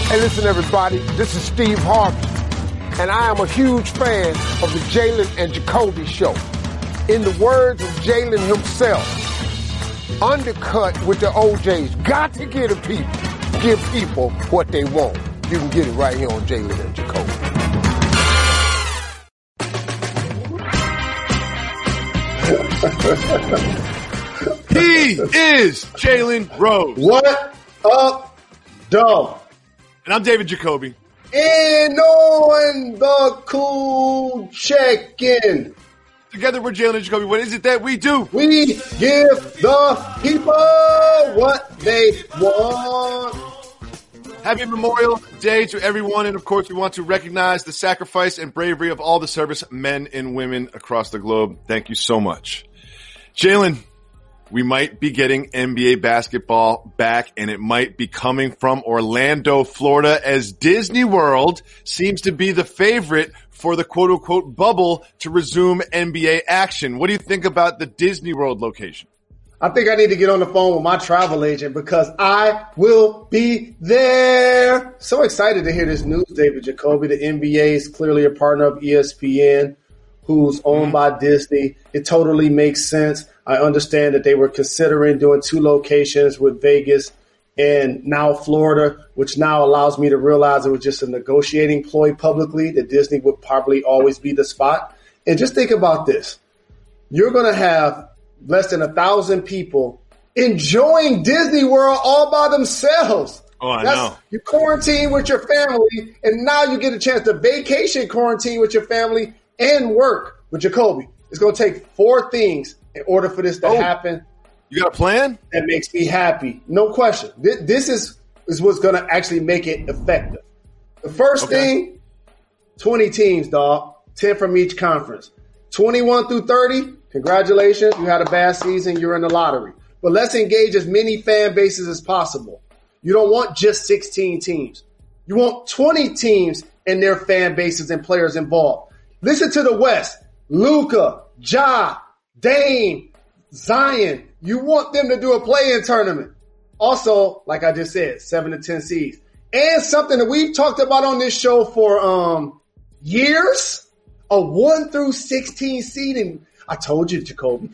Hey, listen, everybody. This is Steve Harvey, and I am a huge fan of the Jalen and Jacoby show. In the words of Jalen himself, undercut with the OJs. Got to give people what they want. You can get it right here on Jalen and Jacoby. He is Jalen Rose. What up, dog? And I'm David Jacoby. And on the cool check-in. Together we're Jalen and Jacoby. What is it that we do? We give the people what they want. Happy Memorial Day to everyone. And, of course, we want to recognize the sacrifice and bravery of all the service men and women across the globe. Thank you so much. Jalen, we might be getting NBA basketball back, and it might be coming from Orlando, Florida, as Disney World seems to be the favorite for the quote-unquote bubble to resume NBA action. What do you think about the Disney World location? I think I need to get on the phone with my travel agent because I will be there. So excited to hear this news, David Jacoby. The NBA is clearly a partner of ESPN, who's owned by Disney. It totally makes sense. I understand that they were considering doing 2 locations with Vegas and now Florida, which now allows me to realize it was just a negotiating ploy publicly, that Disney would probably always be the spot. And just think about this. You're going to have less than 1,000 people enjoying Disney World all by themselves. Oh, I know. You quarantine with your family, and now you get a chance to vacation quarantine with your family and work with Jacoby. It's going to take 4 things in order for this to happen. You got a plan? That makes me happy. No question. This is what's going to actually make it effective. The first thing, 20 teams, dog. 10 from each conference. 21 through 30, congratulations. You had a bad season. You're in the lottery. But let's engage as many fan bases as possible. You don't want just 16 teams. You want 20 teams and their fan bases and players involved. Listen to the West. Luka, Ja, Dame, Zion. You want them to do a play-in tournament. Also, like I just said, 7 to 10 seeds. And something that we've talked about on this show for years, a 1 through 16 seeding. I told you, Jacoby.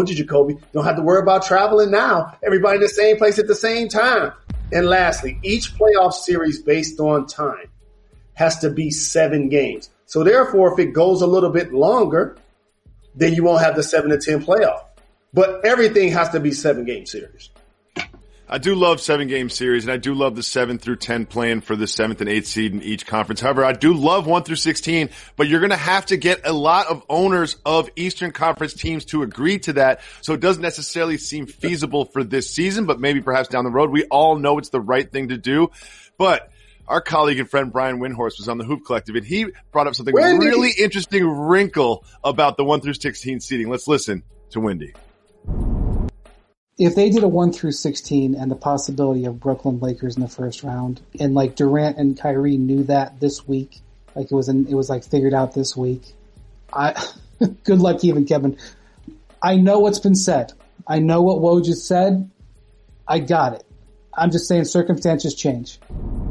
Don't have to worry about traveling now. Everybody in the same place at the same time. And lastly, each playoff series based on time has to be 7 games. So therefore, if it goes a little bit longer, then you won't have the 7 to 10 playoff. But everything has to be 7-game series. I do love 7-game series, and I do love the 7 through 10 plan for the 7th and 8th seed in each conference. However, I do love 1 through 16, but you're going to have to get a lot of owners of Eastern Conference teams to agree to that. So it doesn't necessarily seem feasible for this season, but maybe perhaps down the road. We all know it's the right thing to do. But our colleague and friend Brian Windhorst was on the Hoop Collective, and he brought up something really interesting wrinkle about the 1 through 16 seeding. Let's listen to Windy. If they did a 1 through 16 and the possibility of Brooklyn Lakers in the first round, and like Durant and Kyrie knew that this week, like it was like figured out this week. Good luck, even Kevin. I know what's been said. I know what Woj just said. I got it. I'm just saying circumstances change.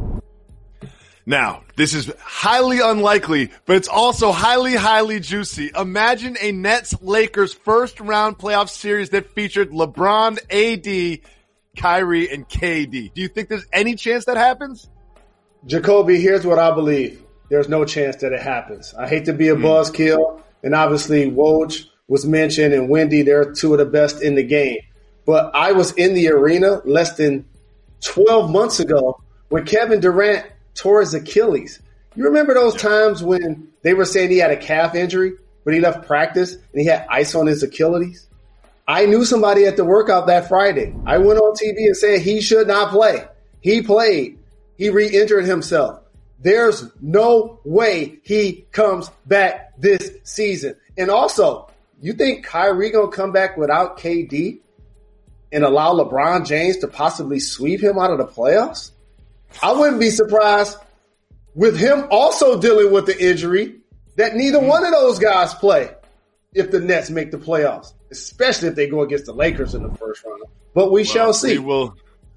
Now, this is highly unlikely, but it's also highly, highly juicy. Imagine a Nets-Lakers first-round playoff series that featured LeBron, AD, Kyrie, and KD. Do you think there's any chance that happens? Jacoby, here's what I believe. There's no chance that it happens. I hate to be a buzzkill, and obviously Woj was mentioned, and Wendy, they're 2 of the best in the game. But I was in the arena less than 12 months ago when Kevin Durant tore his Achilles. You remember those times when they were saying he had a calf injury, but he left practice and he had ice on his Achilles? I knew somebody at the workout that Friday. I went on TV and said he should not play. He played. He re-injured himself. There's no way he comes back this season. And also, you think Kyrie gonna come back without KD and allow LeBron James to possibly sweep him out of the playoffs? I wouldn't be surprised with him also dealing with the injury that neither one of those guys play if the Nets make the playoffs, especially if they go against the Lakers in the first round. But we shall see.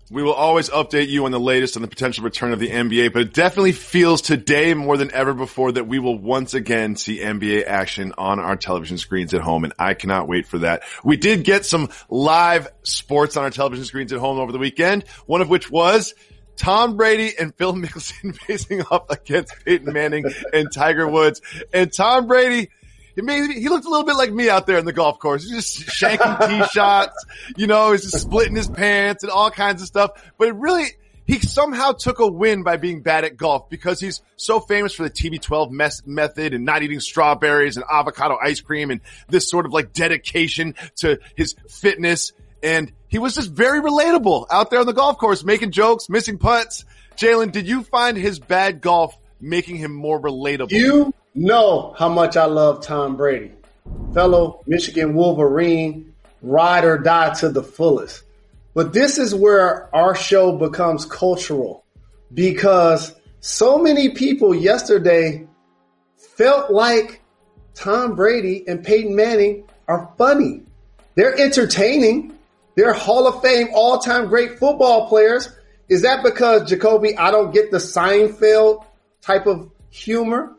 We will always update you on the latest on the potential return of the NBA, but it definitely feels today more than ever before that we will once again see NBA action on our television screens at home, and I cannot wait for that. We did get some live sports on our television screens at home over the weekend, one of which was Tom Brady and Phil Mickelson facing off against Peyton Manning and Tiger Woods. And Tom Brady, he looked a little bit like me out there in the golf course. He's just shanking tee shots, he's just splitting his pants and all kinds of stuff. But he somehow took a win by being bad at golf because he's so famous for the TB12 method and not eating strawberries and avocado ice cream and this sort of like dedication to his fitness. And he was just very relatable out there on the golf course, making jokes, missing putts. Jalen, did you find his bad golf making him more relatable? You know how much I love Tom Brady. Fellow Michigan Wolverine, ride or die to the fullest. But this is where our show becomes cultural because so many people yesterday felt like Tom Brady and Peyton Manning are funny. They're entertaining. They're Hall of Fame all-time great football players. Is that because, Jacoby, I don't get the Seinfeld type of humor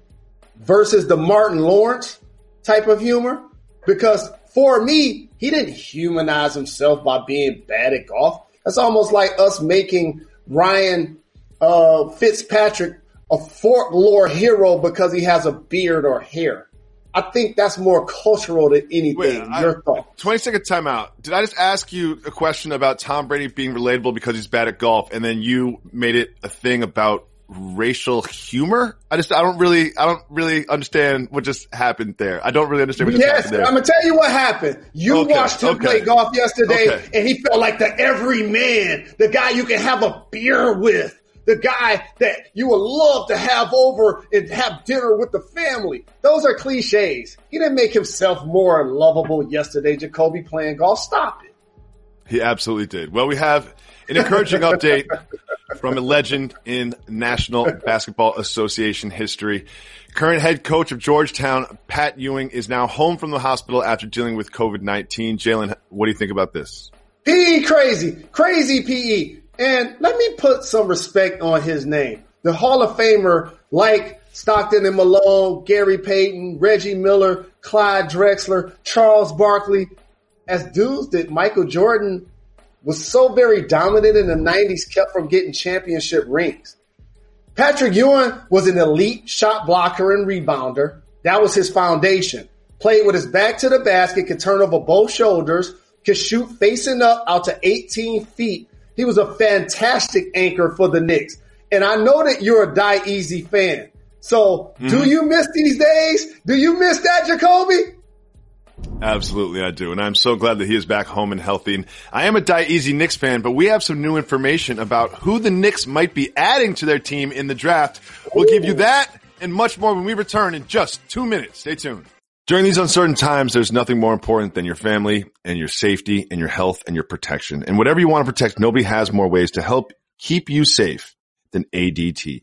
versus the Martin Lawrence type of humor? Because for me, he didn't humanize himself by being bad at golf. That's almost like us making Ryan Fitzpatrick a folklore hero because he has a beard or hair. I think that's more cultural than anything. Your thought. 20-second timeout. Did I just ask you a question about Tom Brady being relatable because he's bad at golf, and then you made it a thing about racial humor? I don't really understand what just happened there. I don't really understand what just happened there. Yes, I'm gonna tell you what happened. You watched him play golf yesterday, and he felt like the everyman, the guy you can have a beer with. The guy that you would love to have over and have dinner with the family. Those are cliches. He didn't make himself more lovable yesterday, Jacoby, playing golf. Stop it. He absolutely did. Well, we have an encouraging update from a legend in National Basketball Association history. Current head coach of Georgetown, Pat Ewing, is now home from the hospital after dealing with COVID-19. Jalen, what do you think about this? PE crazy PE. And let me put some respect on his name. The Hall of Famer like Stockton and Malone, Gary Payton, Reggie Miller, Clyde Drexler, Charles Barkley, as dudes that Michael Jordan was so very dominant in the 90s, kept from getting championship rings. Patrick Ewing was an elite shot blocker and rebounder. That was his foundation. Played with his back to the basket, could turn over both shoulders, could shoot facing up out to 18 feet. He was a fantastic anchor for the Knicks. And I know that you're a Die Easy fan. So do you miss these days? Do you miss that, Jacoby? Absolutely, I do. And I'm so glad that he is back home and healthy. And I am a Die Easy Knicks fan, but we have some new information about who the Knicks might be adding to their team in the draft. We'll give you that and much more when we return in just 2 minutes. Stay tuned. During these uncertain times, there's nothing more important than your family and your safety and your health and your protection. And whatever you want to protect, nobody has more ways to help keep you safe than ADT.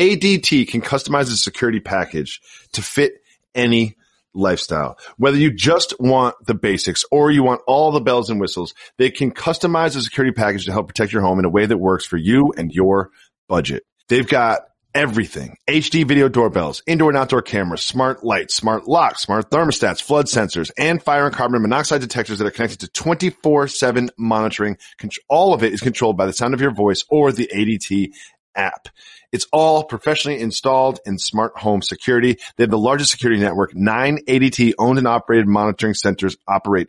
ADT can customize a security package to fit any lifestyle. Whether you just want the basics or you want all the bells and whistles, they can customize a security package to help protect your home in a way that works for you and your budget. They've got everything. HD video doorbells, indoor and outdoor cameras, smart lights, smart locks, smart thermostats, flood sensors, and fire and carbon monoxide detectors that are connected to 24/7 monitoring. All of it is controlled by the sound of your voice or the ADT app. It's all professionally installed in smart home security. They have the largest security network. 9 ADT owned and operated monitoring centers operate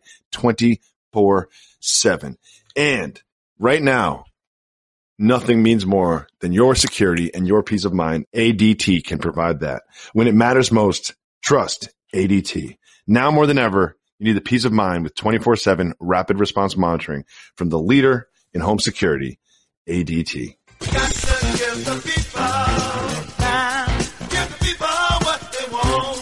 24/7. And right now, nothing means more than your security and your peace of mind. ADT can provide that. When it matters most, trust ADT. Now more than ever, you need the peace of mind with 24/7 rapid response monitoring from the leader in home security, ADT. Got to give the people time. Give the people what they want.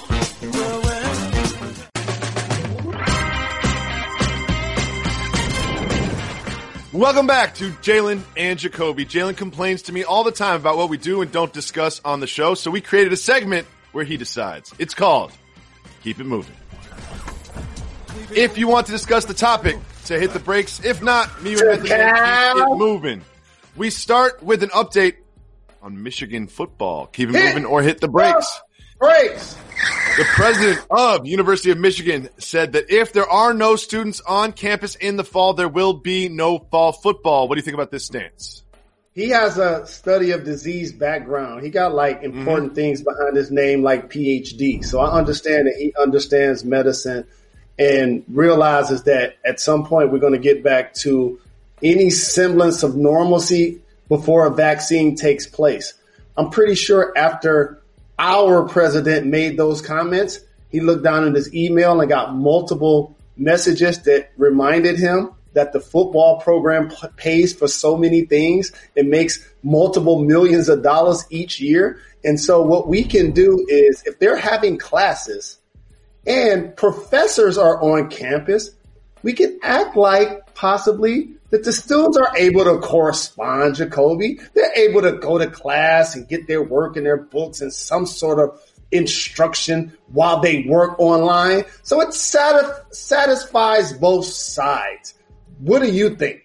Welcome back to Jalen and Jacoby. Jalen complains to me all the time about what we do and don't discuss on the show, so we created a segment where he decides. It's called Keep It Moving. If you want to discuss the topic to hit the brakes. If not, me and Method Man keep it moving. We start with an update on Michigan football. Keep it moving or hit the brakes. Brakes. The president of University of Michigan said that if there are no students on campus in the fall, there will be no fall football. What do you think about this stance? He has a study of disease background. He got like important things behind his name, like PhD. So I understand that he understands medicine and realizes that at some point we're going to get back to any semblance of normalcy before a vaccine takes place. I'm pretty sure after our president made those comments, he looked down in his email and got multiple messages that reminded him that the football program pays for so many things. It makes multiple millions of dollars each year. And so what we can do is if they're having classes and professors are on campus, we can act like possibly that the students are able to correspond, Jacoby. They're able to go to class and get their work and their books and some sort of instruction while they work online. So it satisfies both sides. What do you think?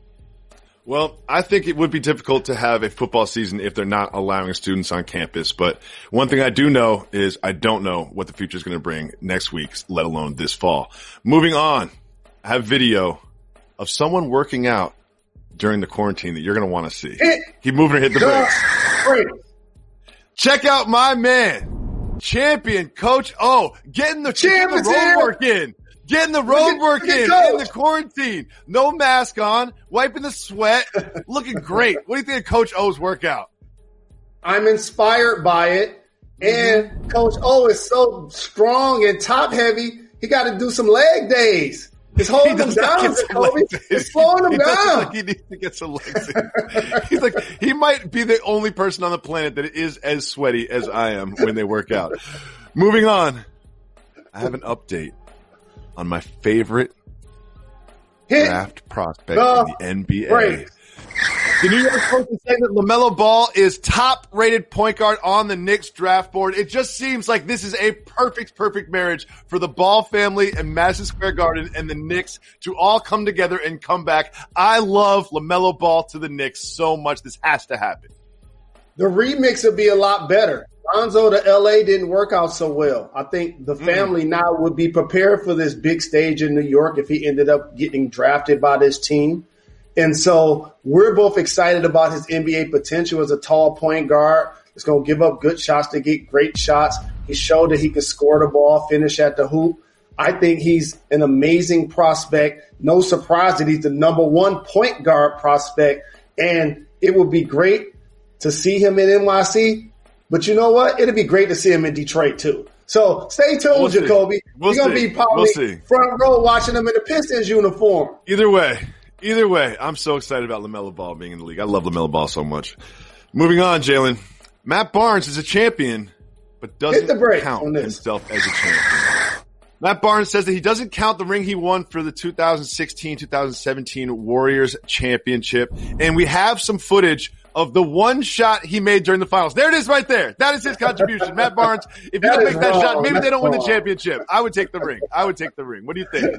Well, I think it would be difficult to have a football season if they're not allowing students on campus. But one thing I do know is I don't know what the future is going to bring next week, let alone this fall. Moving on, I have video of someone working out during the quarantine that you're going to want to see. Keep moving or hit the brakes. Check out my man, champion Coach O, getting the road work in. Getting the road work in the quarantine. No mask on, wiping the sweat, looking great. What do you think of Coach O's workout? I'm inspired by it. And Coach O is so strong and top heavy, he got to do some leg days. It's holding him down, Jacoby. It's slowing him down. Like he needs to get some legs in. He's like, he might be the only person on the planet that is as sweaty as I am when they work out. Moving on, I have an update on my favorite draft prospect in the NBA. Break. The New York Post is saying that LaMelo Ball is top-rated point guard on the Knicks draft board. It just seems like this is a perfect marriage for the Ball family and Madison Square Garden and the Knicks to all come together and come back. I love LaMelo Ball to the Knicks so much. This has to happen. The remix would be a lot better. Lonzo to LA didn't work out so well. I think the family now would be prepared for this big stage in New York if he ended up getting drafted by this team. And so we're both excited about his NBA potential as a tall point guard. He's going to give up good shots to get great shots. He showed that he could score the ball, finish at the hoop. I think he's an amazing prospect. No surprise that he's the number one point guard prospect. And it would be great to see him in NYC. But you know what? It'd be great to see him in Detroit too. So stay tuned, Jacoby. We're going to be probably front row watching him in the Pistons uniform. Either way, I'm so excited about LaMelo Ball being in the league. I love LaMelo Ball so much. Moving on, Jalen. Matt Barnes is a champion, but doesn't count himself as a champion. Matt Barnes says that he doesn't count the ring he won for the 2016-2017 Warriors championship. And we have some footage of the one shot he made during the finals. There it is right there. That is his contribution. Matt Barnes, if you don't make that shot, maybe they don't win the championship. I would take the ring. What do you think?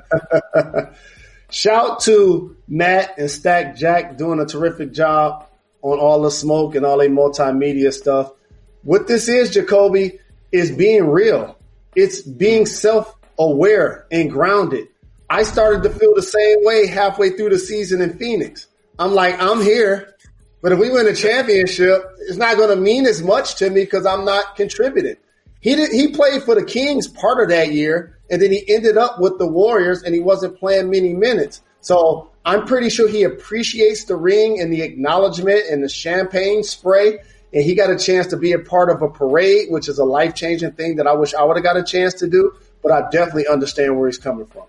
Shout to Matt and Stack Jack doing a terrific job on all the smoke and all the multimedia stuff. What this is, Jacoby, is being real. It's being self-aware and grounded. I started to feel the same way halfway through the season in Phoenix. I'm like, I'm here. But if we win a championship, it's not going to mean as much to me because I'm not contributing. He played for the Kings part of that year, and then he ended up with the Warriors, and he wasn't playing many minutes. So I'm pretty sure he appreciates the ring and the acknowledgement and the champagne spray, and he got a chance to be a part of a parade, which is a life-changing thing that I wish I would have got a chance to do, but I definitely understand where he's coming from.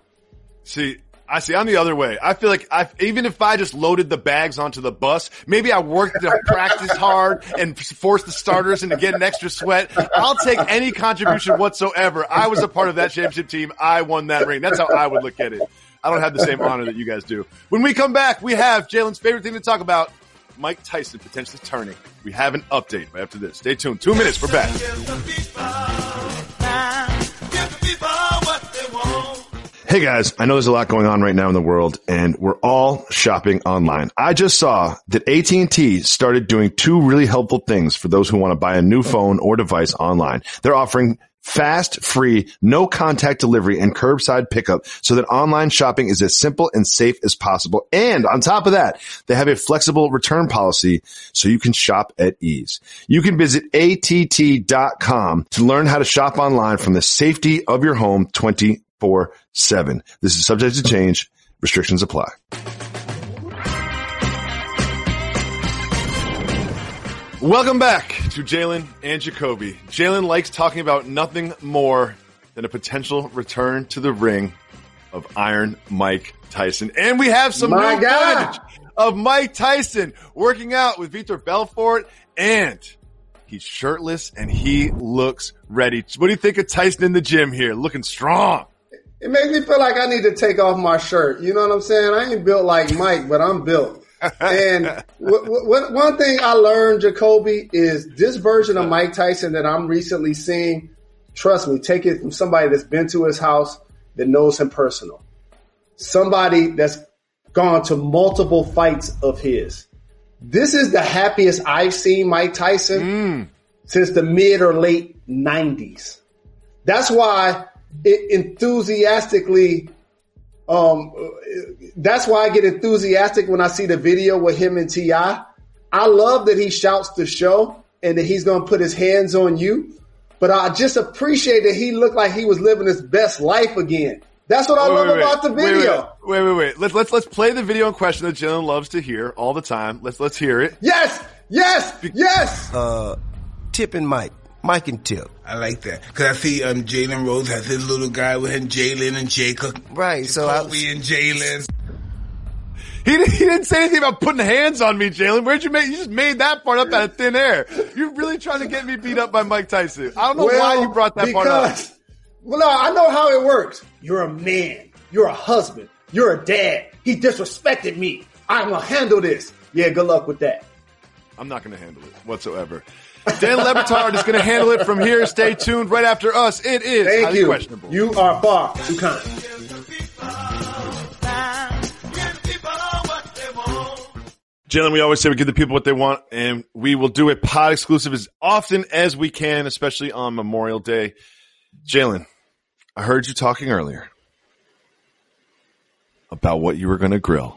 I'm the other way. I feel like even if I just loaded the bags onto the bus, maybe I worked to practice hard and forced the starters into getting extra sweat. I'll take any contribution whatsoever. I was a part of that championship team. I won that ring. That's how I would look at it. I don't have the same honor that you guys do. When we come back, we have Jalen's favorite thing to talk about, Mike Tyson potentially turning. We have an update right after this. Stay tuned. 2 minutes. We're back. Hey guys, I know there's a lot going on right now in the world and we're all shopping online. I just saw that AT&T started doing two really helpful things for those who want to buy a new phone or device online. They're offering fast, free, no contact delivery and curbside pickup so that online shopping is as simple and safe as possible. And on top of that, they have a flexible return policy so you can shop at ease. You can visit att.com to learn how to shop online from the safety of your home 24/7. This is subject to change. Restrictions apply. Welcome back to Jalen and Jacoby. Jalen likes talking about nothing more than a potential return to the ring of Iron Mike Tyson. And we have some new footage of Mike Tyson working out with Vitor Belfort, and he's shirtless and he looks ready. What do you think of Tyson in the gym here? Looking strong. It makes me feel like I need to take off my shirt. You know what I'm saying? I ain't built like Mike, but I'm built. And one thing I learned, Jacoby, is this version of Mike Tyson that I'm recently seeing, trust me, take it from somebody that's been to his house, that knows him personal. Somebody that's gone to multiple fights of his. This is the happiest I've seen Mike Tyson since the mid or late 90s. That's why it enthusiastically that's why I get enthusiastic when I see the video with him and T.I. I love that he shouts the show and that he's going to put his hands on you. But I just appreciate that he looked like he was living his best life again. That's what I love about the video. Wait. Let's play the video in question that Jalen loves to hear all the time. Let's hear it. Yes. Tip and Mike and Tip. I like that. Cause I see, Jalen Rose has his little guy with him, Jalen and Jacob. Right. So Kobe and Jalen. He didn't say anything about putting hands on me, Jalen. Where'd you make? You just made that part up out of thin air. You're really trying to get me beat up by Mike Tyson. I don't know why you brought that part up. Well, no, I know how it works. You're a man. You're a husband. You're a dad. He disrespected me. I'm going to handle this. Yeah, good luck with that. I'm not going to handle it whatsoever. Dan Le Batard is going to handle it from here. Stay tuned. Right after us, it is highly questionable. You are far too kind. Jalen, we always say we give the people what they want, and we will do a pod exclusive as often as we can, especially on Memorial Day. Jalen, I heard you talking earlier about what you were going to grill,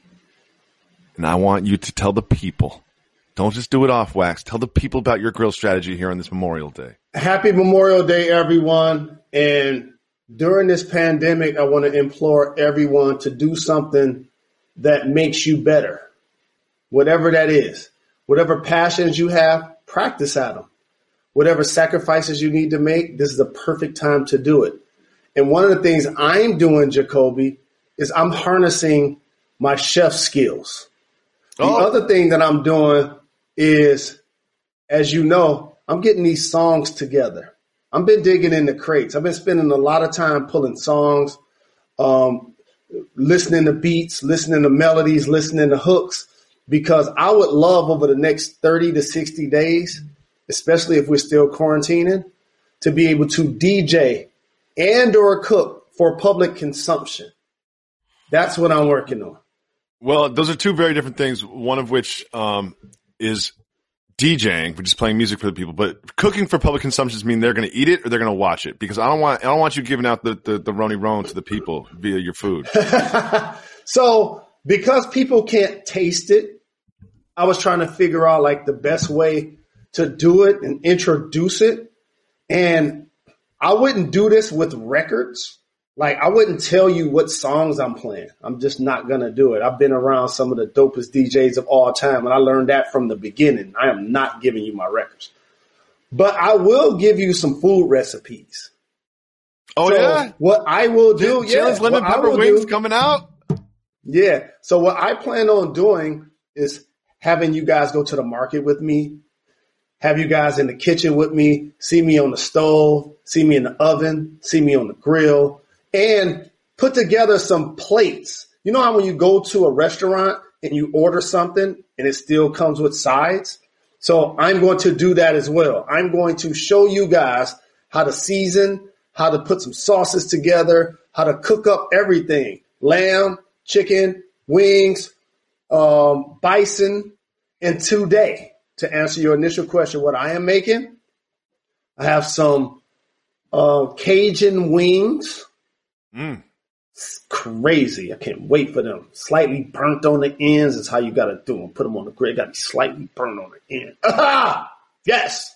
and I want you to tell the people. Don't just do it off wax. Tell the people about your grill strategy here on this Memorial Day. Happy Memorial Day, everyone. And during this pandemic, I want to implore everyone to do something that makes you better. Whatever that is, whatever passions you have, practice at them. Whatever sacrifices you need to make, this is the perfect time to do it. And one of the things I'm doing, Jacoby, is I'm harnessing my chef skills. The other thing that I'm doing is, as you know, I'm getting these songs together. I've been digging in the crates. I've been spending a lot of time pulling songs, listening to beats, listening to melodies, listening to hooks, because I would love over the next 30 to 60 days, especially if we're still quarantining, to be able to DJ and or cook for public consumption. That's what I'm working on. Well, those are two very different things, one of which is DJing, which is playing music for the people, but cooking for public consumption mean they're going to eat it or they're going to watch it, because I don't want you giving out the Roni Roan to the people via your food. So because people can't taste it, I was trying to figure out like the best way to do it and introduce it. And I wouldn't do this with records. Like, I wouldn't tell you what songs I'm playing. I'm just not going to do it. I've been around some of the dopest DJs of all time, and I learned that from the beginning. I am not giving you my records. But I will give you some food recipes. Oh, so yeah? What I will do, Jalen's lemon pepper wings coming out? Yeah. So what I plan on doing is having you guys go to the market with me, have you guys in the kitchen with me, see me on the stove, see me in the oven, see me on the grill, and put together some plates. You know how when you go to a restaurant and you order something and it still comes with sides? So I'm going to do that as well. I'm going to show you guys how to season, how to put some sauces together, how to cook up everything. Lamb, chicken, wings, bison. And today, to answer your initial question, what I am making, I have some Cajun wings. It's crazy. I can't wait for them. Slightly burnt on the ends is how you got to do them. Put them on the grill. Got to be slightly burnt on the end. Ah! Yes.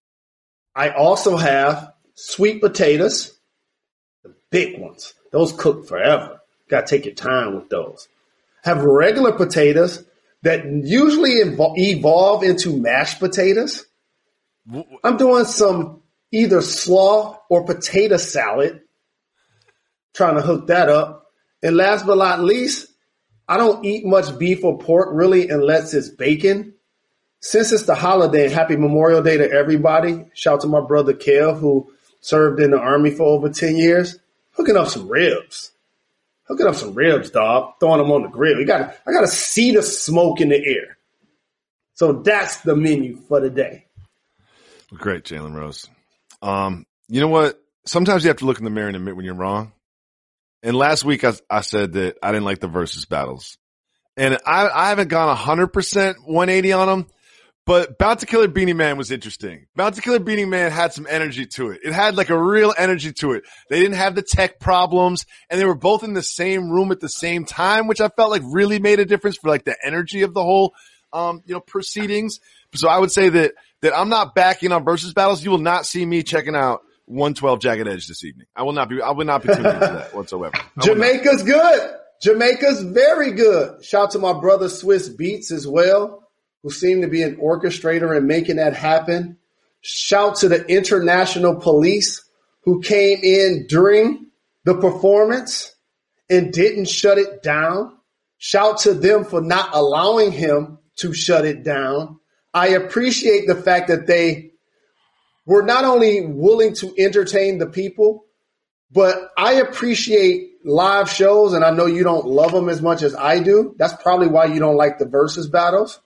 I also have sweet potatoes, the big ones. Those cook forever. Got to take your time with those. Have regular potatoes that usually evolve into mashed potatoes. I'm doing some either slaw or potato salad, trying to hook that up. And last but not least, I don't eat much beef or pork really unless it's bacon. Since it's the holiday, and happy Memorial Day to everybody. Shout out to my brother Kel, who served in the Army for over 10 years. Hooking up some ribs. Hooking up some ribs, dog. Throwing them on the grill. I got to see the smoke in the air. So that's the menu for the day. Great, Jalen Rose. You know what? Sometimes you have to look in the mirror and admit when you're wrong. And last week I said that I didn't like the versus battles. And I haven't gone 100% 180 on them. But Bounty Killer Beanie Man was interesting. Bounty Killer Beanie Man had some energy to it. It had like a real energy to it. They didn't have the tech problems, and they were both in the same room at the same time, which I felt like really made a difference for like the energy of the whole, proceedings. So I would say that I'm not backing on versus battles. You will not see me checking out 112 Jagged Edge this evening. I will not be tuning into that whatsoever. Jamaica's good. Jamaica's very good. Shout out to my brother Swiss Beats as well, who seemed to be an orchestrator in making that happen. Shout to the international police who came in during the performance and didn't shut it down. Shout to them for not allowing him to shut it down. I appreciate the fact that they were not only willing to entertain the people, but I appreciate live shows, and I know you don't love them as much as I do. That's probably why you don't like the versus battles.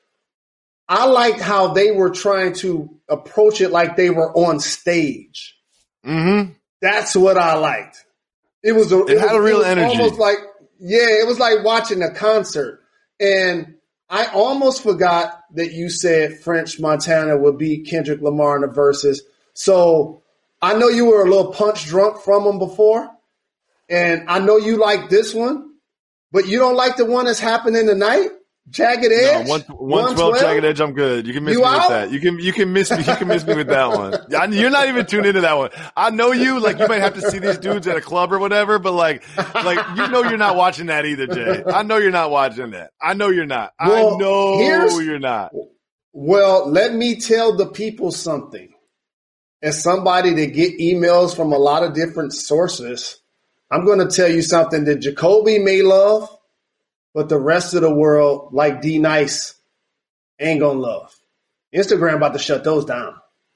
I liked how they were trying to approach it like they were on stage. Mm-hmm. That's what I liked. It had a real energy. Almost like, it was like watching a concert. And I almost forgot that you said French Montana would beat Kendrick Lamar in the verses. So I know you were a little punch drunk from him before. And I know you like this one, but you don't like the one that's happening tonight? Jagged Edge? No, 112 Jagged Edge, I'm good. You can miss me with that. You can miss me. You can miss me with that one. You're not even tuned into that one. I know you, like, you might have to see these dudes at a club or whatever, but like, you know you're not watching that either, Jay. I know you're not watching that. I know you're not. Well, I know you're not. Well, let me tell the people something. As somebody that get emails from a lot of different sources, I'm going to tell you something that Jacoby may love, but the rest of the world, like D Nice, ain't gonna love. Instagram about to shut those down.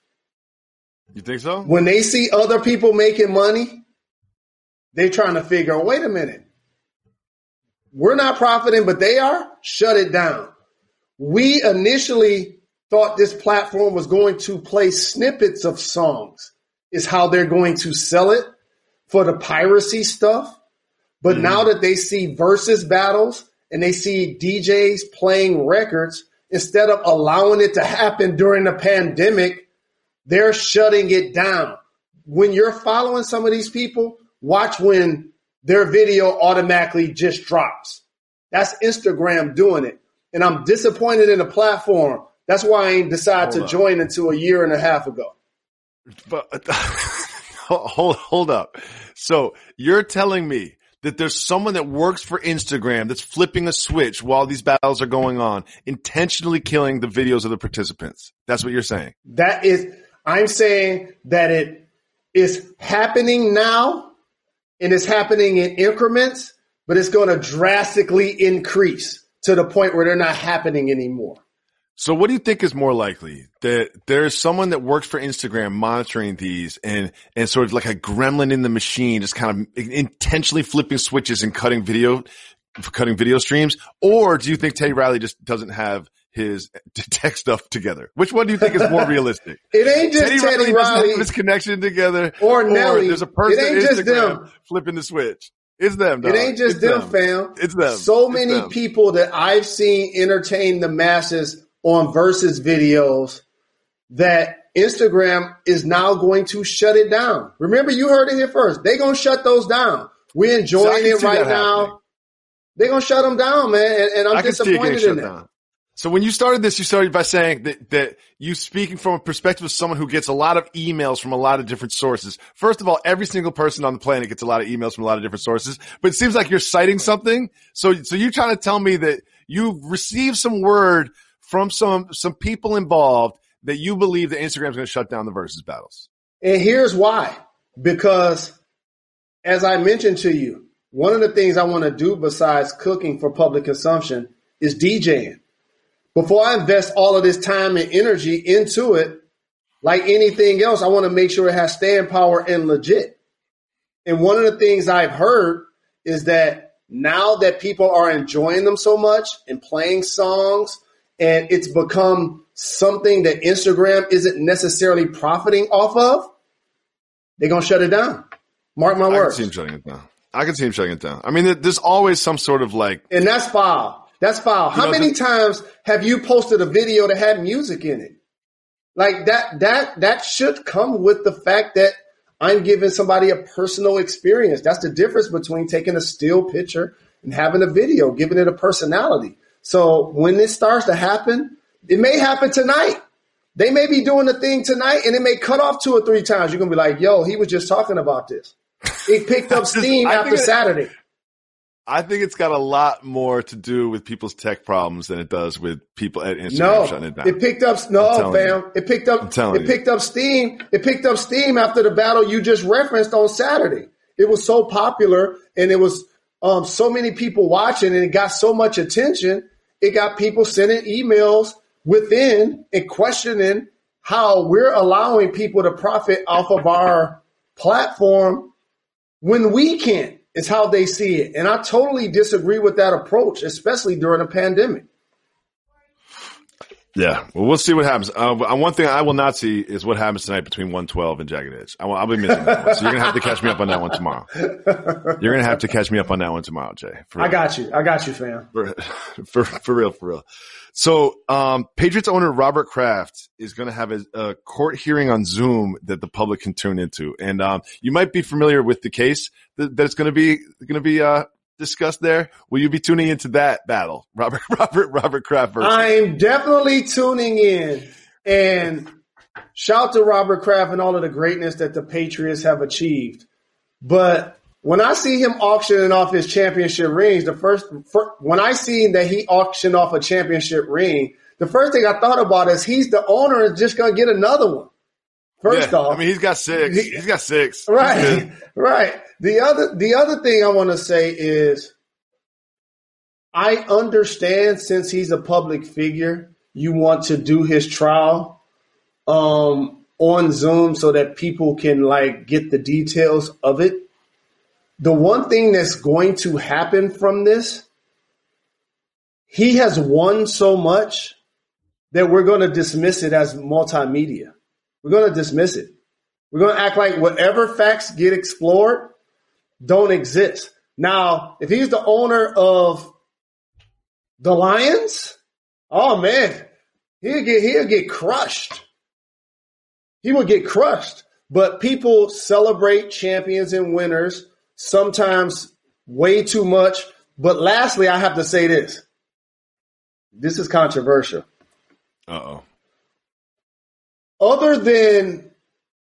You think so? When they see other people making money, they're trying to figure, wait a minute. We're not profiting, but they are? Shut it down. We initially thought this platform was going to play snippets of songs, is how they're going to sell it for the piracy stuff. But now that they see versus battles and they see DJs playing records, instead of allowing it to happen during the pandemic, they're shutting it down. When you're following some of these people, watch when their video automatically just drops. That's Instagram doing it. And I'm disappointed in the platform. That's why I ain't decided to join until a year and a half ago. But hold up. So you're telling me that there's someone that works for Instagram that's flipping a switch while these battles are going on, intentionally killing the videos of the participants. That's what you're saying. I'm saying that it is happening now and it's happening in increments, but it's going to drastically increase to the point where they're not happening anymore. So what do you think is more likely? That there's someone that works for Instagram monitoring these and sort of like a gremlin in the machine, just kind of intentionally flipping switches and cutting video streams? Or do you think Teddy Riley just doesn't have his tech stuff together? Which one do you think is more realistic? It ain't just Teddy Riley doesn't have his connection together, or Nelly. There's a person It ain't at just Instagram them. flipping the switch. It's them, dog. It ain't just them, fam. It's them. So It's many them. people that I've seen entertain the masses on Versus videos that Instagram is now going to shut it down. Remember, you heard it here first. They're going to shut those down. We're enjoying it right now. They're going to shut them down, man. And I'm disappointed in that. So when you started this, you started by saying that you speaking from a perspective of someone who gets a lot of emails from a lot of different sources. First of all, every single person on the planet gets a lot of emails from a lot of different sources, but it seems like you're citing something. So you're trying to tell me that you received some word from some people involved that you believe that Instagram's going to shut down the Versus battles. And here's why. Because as I mentioned to you, one of the things I want to do besides cooking for public consumption is DJing. Before I invest all of this time and energy into it, like anything else, I want to make sure it has staying power and legit. And one of the things I've heard is that now that people are enjoying them so much and playing songs, and it's become something that Instagram isn't necessarily profiting off of, they're going to shut it down. Mark my words. I can see him shutting it down. I mean, there's always some sort of like... And that's foul. That's foul. How many times have you posted a video that had music in it? Like that should come with the fact that I'm giving somebody a personal experience. That's the difference between taking a still picture and having a video, giving it a personality. So when this starts to happen, it may happen tonight. They may be doing the thing tonight and it may cut off 2 or 3 times. You're going to be like, yo, he was just talking about this. It picked up steam after Saturday. I think it's got a lot more to do with people's tech problems than it does with people at Instagram shutting it down. It picked up It picked up steam. It picked up steam after the battle you just referenced on Saturday. It was so popular and it was so many people watching and it got so much attention. It got people sending emails within and questioning how we're allowing people to profit off of our platform when we can't. Is how they see it. And I totally disagree with that approach, especially during a pandemic. Yeah. Well, we'll see what happens. One thing I will not see is what happens tonight between 112 and Jagged Edge. I'll be missing that one. So you're going to have to catch me up on that one tomorrow. You're going to have to catch me up on that one tomorrow, Jay. I got you, fam. For real. So, Patriots owner Robert Kraft is going to have a court hearing on Zoom that the public can tune into. And, you might be familiar with the case that it's going to be discussed there. Will you be tuning into that battle? Robert Kraft versus. I'm definitely tuning in, and shout to Robert Kraft and all of the greatness that the Patriots have achieved. But when I see him auctioning off his championship rings, when I seen that he auctioned off a championship ring, the first thing I thought about is he's the owner and just going to get another one. First off. I mean, he's got 6. He's got 6. Right. Right. The other thing I want to say is I understand since he's a public figure, you want to do his trial on Zoom so that people can like get the details of it. The one thing that's going to happen from this, he has won so much that we're going to dismiss it as multimedia. We're going to dismiss it. We're going to act like whatever facts get explored don't exist. Now, if he's the owner of the Lions, oh man, he'll get crushed. He will get crushed. But people celebrate champions and winners, sometimes way too much. But lastly, I have to say this. This is controversial. Uh-oh. Other than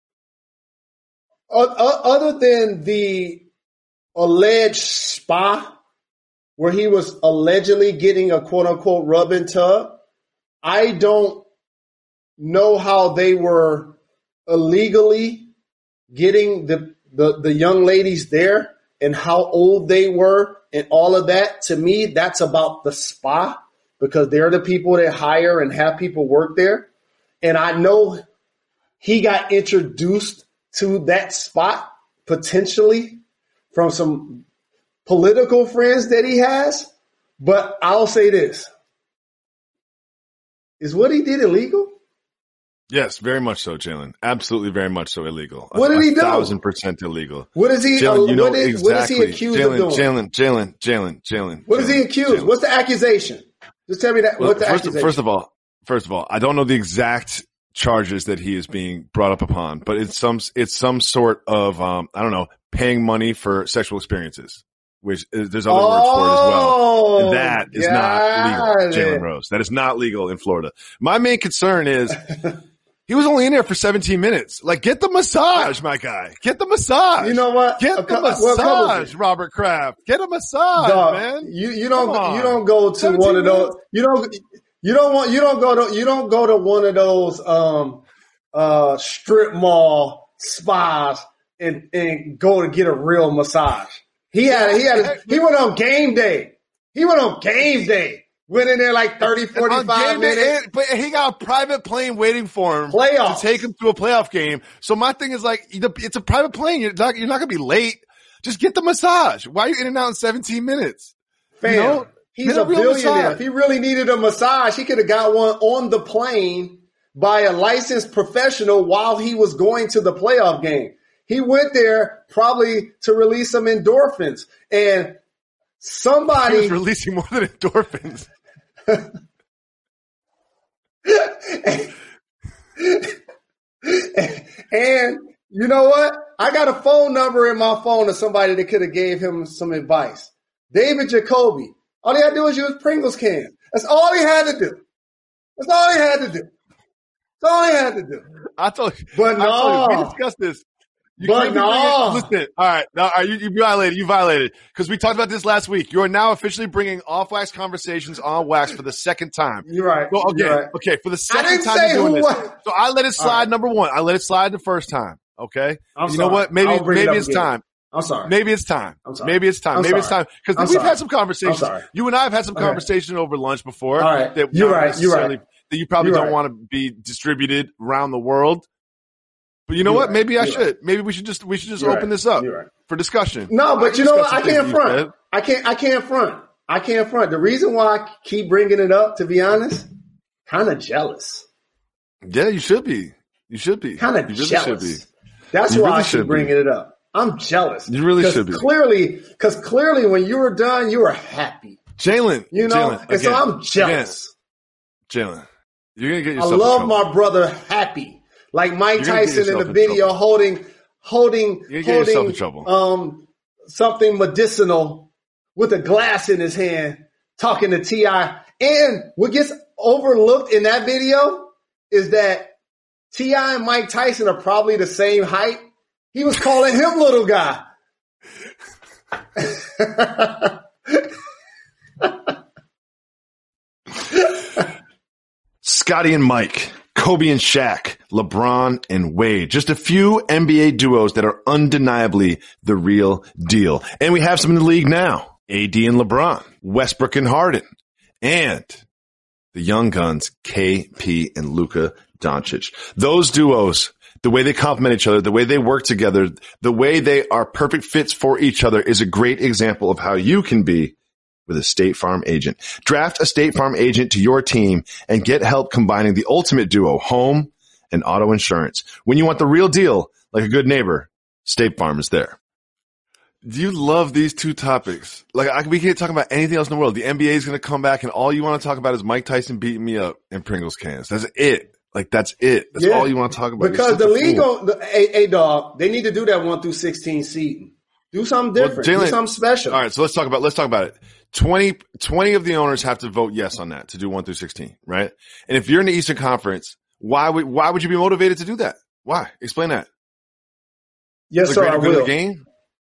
the alleged spa where he was allegedly getting a quote-unquote rub and tub, I don't know how they were illegally getting the young ladies there and how old they were and all of that. To me, that's about the spa because they're the people that hire and have people work there. And I know he got introduced to that spot potentially from some political friends that he has. But I'll say this. Is what he did illegal? Yes, very much so, Jalen. Absolutely, very much so illegal. What did he do? 1,000% illegal. What is he? Jalen, what is he accused of doing? Jalen. What is he accused? What's the accusation? Just tell me that. Well, what's the accusation? First of all, I don't know the exact charges that he is being brought up upon, but it's some sort of I don't know, paying money for sexual experiences. Which there's other words for it as well. And that is not legal, Jalen Rose. That is not legal in Florida. My main concern is he was only in there for 17 minutes. Like, get the massage, my guy. Get the massage. You know what? Get the massage, Robert Kraft. Get a massage, man. You don't go to one of those. You don't go to one of those strip mall spas and go to get a real massage. He went on game day. Went in there like 30, 45 minutes. But he got a private plane waiting for him to take him to a playoff game. So my thing is like, it's a private plane. You're not going to be late. Just get the massage. Why are you in and out in 17 minutes? Fam, he's a billionaire. If he really needed a massage, he could have got one on the plane by a licensed professional while he was going to the playoff game. He went there probably to release some endorphins, and somebody he was releasing more than endorphins. And you know what? I got a phone number in my phone of somebody that could have gave him some advice. David Jacoby. All he had to do was use Pringles cans. That's all he had to do. I told you. But no. We discussed this. But no. Listen, all right. Now, you violated. Because we talked about this last week. You are now officially bringing off-wax conversations on wax for the second time. You're right. Well, okay. You're right. Okay. For the second time you're doing this. So I let it slide, right. Number one. I let it slide the first time. Okay. You know what? Maybe it's time. I'm sorry. Maybe it's time. Maybe it's time. Because we've had some conversations. You and I have had some conversation over lunch before. All right. That You're right. That you probably don't want to be distributed around the world. But you know what? Maybe I should. Right. Maybe we should just open this up for discussion. No, but you know what? I can't front. I can't front. The reason why I keep bringing it up, to be honest, kind of jealous. Yeah, you should be. Kind of jealous. Should be. That's why I keep bringing it up. I'm jealous. You really should be. Because clearly when you were done, you were happy. Jalen. You know? And so I'm jealous. Jalen, you're going to get yourself in trouble. I love my brother happy. Like Mike Tyson in the video holding something medicinal with a glass in his hand, talking to T.I. And what gets overlooked in that video is that T.I. and Mike Tyson are probably the same height. He was calling him little guy. Scotty and Mike, Kobe and Shaq, LeBron and Wade. Just a few NBA duos that are undeniably the real deal. And we have some in the league now. AD and LeBron, Westbrook and Harden, and the young guns, KP and Luka Doncic. Those duos, the way they complement each other, the way they work together, the way they are perfect fits for each other is a great example of how you can be with a State Farm agent. Draft a State Farm agent to your team and get help combining the ultimate duo, home and auto insurance. When you want the real deal, like a good neighbor, State Farm is there. Do you love these two topics? We can't talk about anything else in the world. The NBA is going to come back and all you want to talk about is Mike Tyson beating me up in Pringles cans. That's it. That's it. That's all you want to talk about. Because the league, dog, they need to do that 1 through 16 seeding. Do something different. Do something special. All right. So let's talk about it. 20 of the owners have to vote yes on that to do 1 through 16, right? And if you're in the Eastern Conference, why would you be motivated to do that? Why? Explain that. Yes, sir. I will. The game?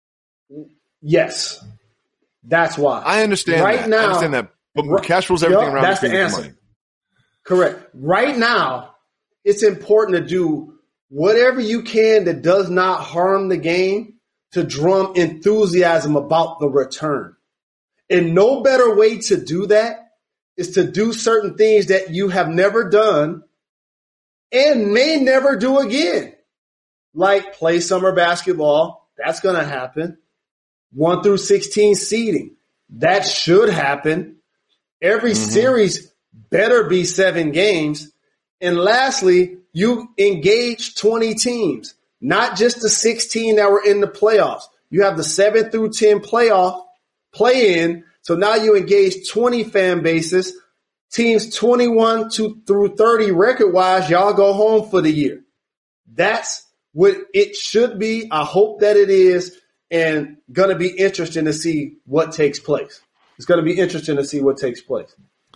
Yes. That's why. I understand right now. I understand that. But cash rules everything around. That's the answer. Money. Correct. Right now, it's important to do whatever you can that does not harm the game to drum enthusiasm about the return. And no better way to do that is to do certain things that you have never done and may never do again. Like play summer basketball. That's going to happen. 1 through 16 seeding. That should happen. Every series better be 7 games. And lastly, you engage 20 teams, not just the 16 that were in the playoffs. You have the 7 through 10 playoff play-in. So now you engage 20 fan bases. Teams 21 through 30 record-wise, y'all go home for the year. That's what it should be. I hope that it is, and going to be interesting to see what takes place. It's going to be interesting to see what takes place.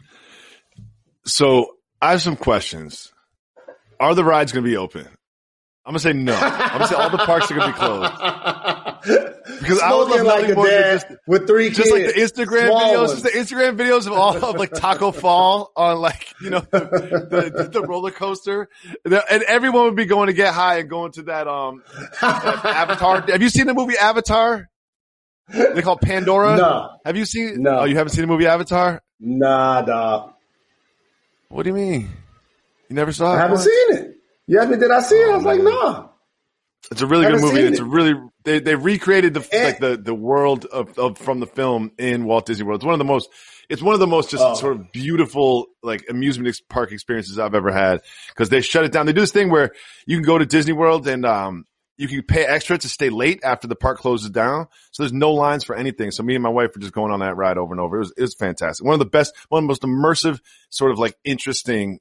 So I have some questions. Are the rides going to be open? I'm going to say no. I'm going to say all the parks are going to be closed. Because I would love like nothing more than dad with 3 kids. Just like the Instagram Small videos, ones. just the Instagram videos of all of like Taco Fall on like, you know, the roller coaster. And everyone would be going to get high and going to that Avatar. Have you seen the movie Avatar? They call it Pandora? No. Have you seen? No. Oh, you haven't seen the movie Avatar? Nah, dog. What do you mean? You never saw it? I haven't What? seen it. You asked me, did I see it? I was like, nah. It's a really good Haven't movie. seen It's it. a really they recreated the world of from the film in Walt Disney World. It's one of the most just sort of beautiful like amusement park experiences I've ever had, because they shut it down. They do this thing where you can go to Disney World and you can pay extra to stay late after the park closes down. So there's no lines for anything. So me and my wife were just going on that ride over and over. It was fantastic. One of the most immersive, sort of like interesting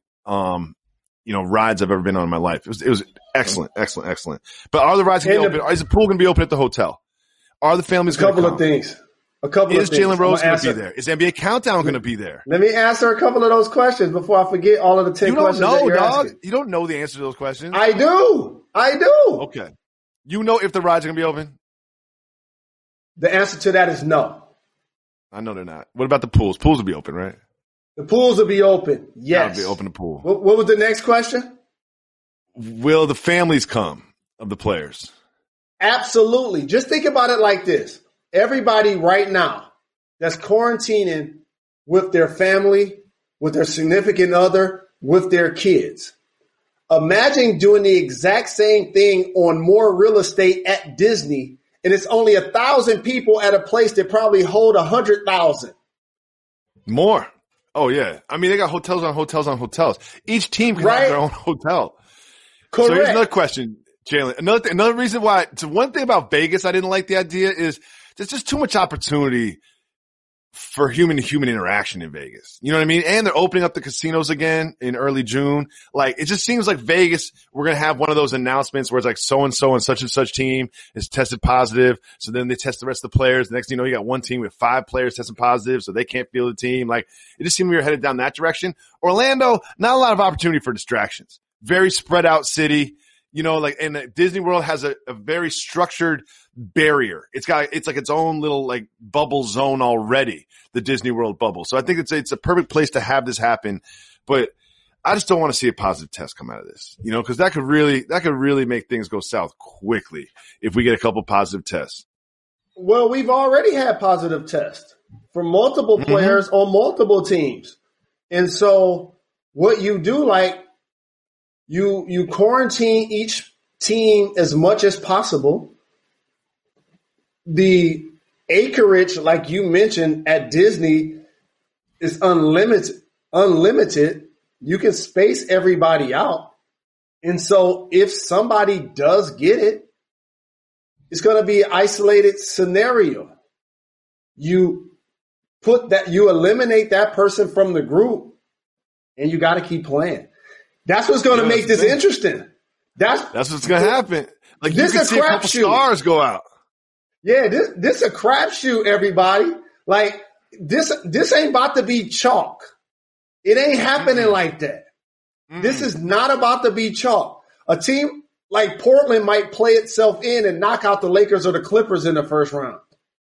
rides I've ever been on in my life. It was excellent. But are the rides going to be open? Is the pool going to be open at the hotel? Are the families going to come? A couple of things. Is Jalen Rose going to be there? Is NBA Countdown going to be there? Let me answer a couple of those questions before I forget all of the 10 questions that you're asking. You don't know the answer to those questions. I do. Okay. You know if the rides are going to be open? The answer to that is no. I know they're not. What about the pools? Pools will be open, right? The pools will be open. Yes. They'll be open to pool. What was the next question? Will the families come of the players? Absolutely. Just think about it like this. Everybody right now that's quarantining with their family, with their significant other, with their kids. Imagine doing the exact same thing on more real estate at Disney, and it's only 1,000 people at a place that probably hold 100,000. More. Oh, yeah. I mean, they got hotels on hotels on hotels. Each team can have their own hotel. Correct. So here's another question, Jalen. Another reason why. So one thing about Vegas I didn't like the idea is there's just too much opportunity for human-to-human interaction in Vegas. You know what I mean? And they're opening up the casinos again in early June. Like, it just seems like Vegas, we're going to have one of those announcements where it's like so-and-so and such team is tested positive. So then they test the rest of the players. The next thing you know, you got one team with 5 players testing positive, so they can't feel the team. Like, it just seemed we were headed down that direction. Orlando, not a lot of opportunity for distractions. Very spread out city. You know, like, and Disney World has a very structured barrier. It's like its own little like bubble zone already, the Disney World bubble. So I think it's a perfect place to have this happen. But I just don't want to see a positive test come out of this, you know, because that could really make things go south quickly if we get a couple positive tests. Well, we've already had positive tests for multiple players on multiple teams. And so what you do, like, you quarantine each team as much as possible. The acreage, like you mentioned, at Disney is unlimited. You can space everybody out. And so if somebody does get it, it's going to be an isolated scenario. You eliminate that person from the group, and you got to keep playing. That's what's going to make this interesting. That's what's going to happen. Like, this you can is see a couple stars go out. Yeah, this a crapshoot, everybody. Like, this ain't about to be chalk. It ain't happening like that. This is not about to be chalk. A team like Portland might play itself in and knock out the Lakers or the Clippers in the first round.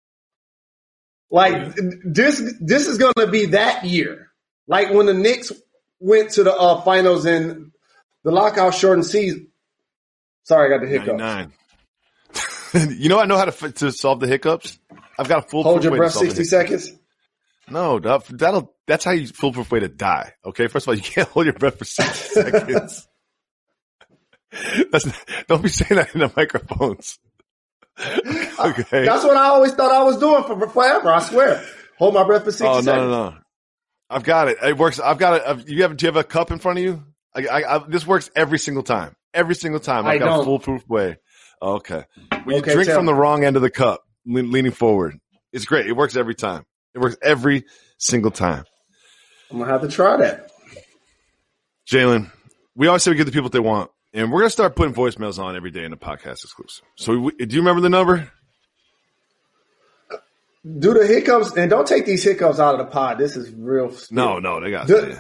Like, this is going to be that year. Like when the Knicks went to the finals in the lockout shortened season. Sorry, I got the hiccups. 99. You know, I know how to solve the hiccups. I've got a foolproof Hold your way breath to solve 60 seconds. No, that's how you foolproof way to die. Okay, first of all, you can't hold your breath for 60 seconds. Don't be saying that in the microphones. Okay, that's what I always thought I was doing for forever. I swear. Hold my breath for 60 seconds. No. I've got it. It works. I've got it. Do you have a cup in front of you? This works every single time. Every single time. I've got a foolproof way. Okay. Well, you drink from the wrong end of the cup, leaning forward. It's great. It works every time. It works every single time. I'm going to have to try that. Jalen, we always say we give the people what they want, and we're going to start putting voicemails on every day in the podcast exclusive. So do you remember the number? Do the hiccups, and don't take these hiccups out of the pod. This is real. No, they got to.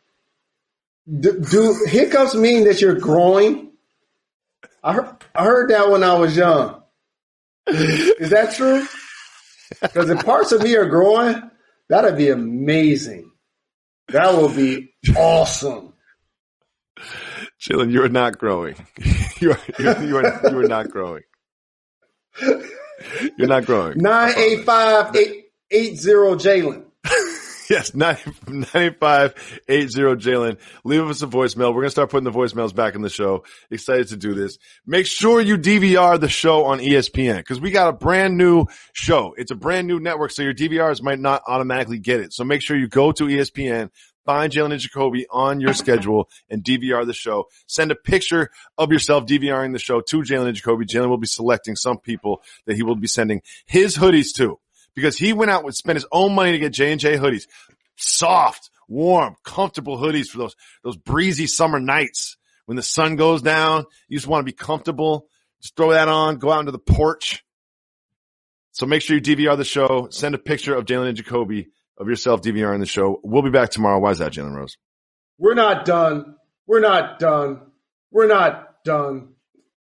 Do hiccups mean that you're growing? I heard that when I was young. Is that true? Because if parts of me are growing, that'd be amazing. That would be awesome. Jalen, you are not growing. You are not growing. You're not growing. 985-880 Jalen. Yes, 985-80 Jalen. Leave us a voicemail. We're going to start putting the voicemails back in the show. Excited to do this. Make sure you DVR the show on ESPN because we got a brand new show. It's a brand new network, so your DVRs might not automatically get it. So make sure you go to ESPN, find Jalen and Jacoby on your schedule, and DVR the show. Send a picture of yourself DVRing the show to Jalen and Jacoby. Jalen will be selecting some people that he will be sending his hoodies to. Because he went out and spent his own money to get J&J hoodies. Soft, warm, comfortable hoodies for those breezy summer nights. When the sun goes down, you just want to be comfortable. Just throw that on, go out into the porch. So make sure you DVR the show. Send a picture of Jalen and Jacoby of yourself DVRing the show. We'll be back tomorrow. Why is that, Jalen Rose? We're not done. We're not done. We're not done.